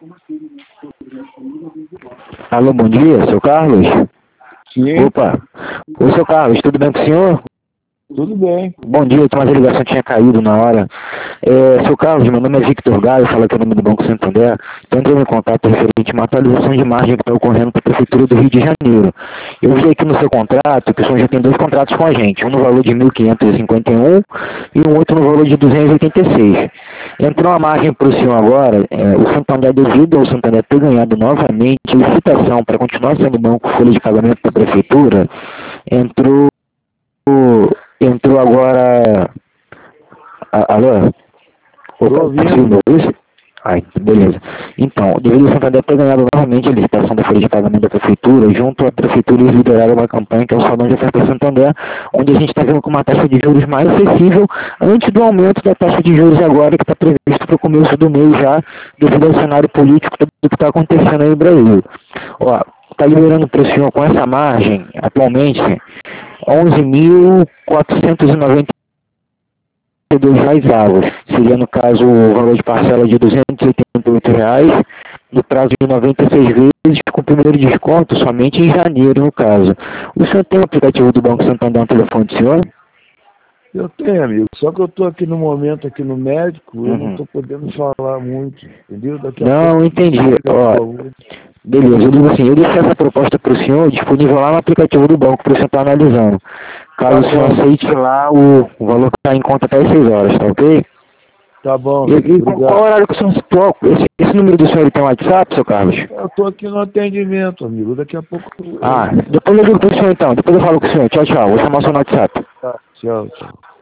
Alô, bom dia, seu Carlos? Sim. Opa, ô seu Carlos, tudo bem com o senhor? Tudo bem. Bom dia, mas a ligação tinha caído na hora. Seu Carlos, meu nome é Victor Gaio, falo aqui no nome do Banco Santander. Estou entrando em contato referente a uma atualização de margem que está ocorrendo para a Prefeitura do Rio de Janeiro. Eu vi aqui no seu contrato que o senhor já tem dois contratos com a gente, um no valor de 1.551 e um outro no valor de 286. Entrou uma margem para o senhor agora, o Santander, devido ao Santander ter ganhado novamente a licitação para continuar sendo banco folha de pagamento da Prefeitura, entrou agora. Alô? Estou ouvindo. Isso? Ai, beleza. Então, devido ao Santander ter ganhado novamente a licitação da folha de pagamento da Prefeitura, junto à Prefeitura eles lideraram uma campanha que é o Salão de Oferta Santander, onde a gente está vendo com uma taxa de juros mais acessível antes do aumento da taxa de juros agora, que está previsto para o começo do mês já, devido ao cenário político do que está acontecendo aí no Brasil. Ó, está liberando para o senhor com essa margem, atualmente, 11.490 reais, seria no caso o valor de parcela de R$ 288, no prazo de 96 vezes, com o primeiro desconto somente em janeiro, no caso. O senhor tem o aplicativo do Banco Santander no telefone do senhor? Eu tenho, amigo. Só que eu estou aqui no momento, aqui no médico, eu não estou podendo falar muito, entendeu? Daqui a pouco... Não, entendi. Ó, beleza, eu digo assim, eu deixei essa proposta para o senhor disponível lá no aplicativo do banco para o senhor estar analisando. Caso o senhor aceite lá, o valor que está em conta até às 6 horas, tá ok? Tá bom, E obrigado. qual horário que o senhor... Esse número do senhor ele tem WhatsApp, seu Carlos? Eu estou aqui no atendimento, amigo. Daqui a pouco... Depois eu ligo pro senhor então. Depois eu falo com o senhor. Tchau, tchau. Vou chamar o senhor no WhatsApp. Tá, tchau, tchau.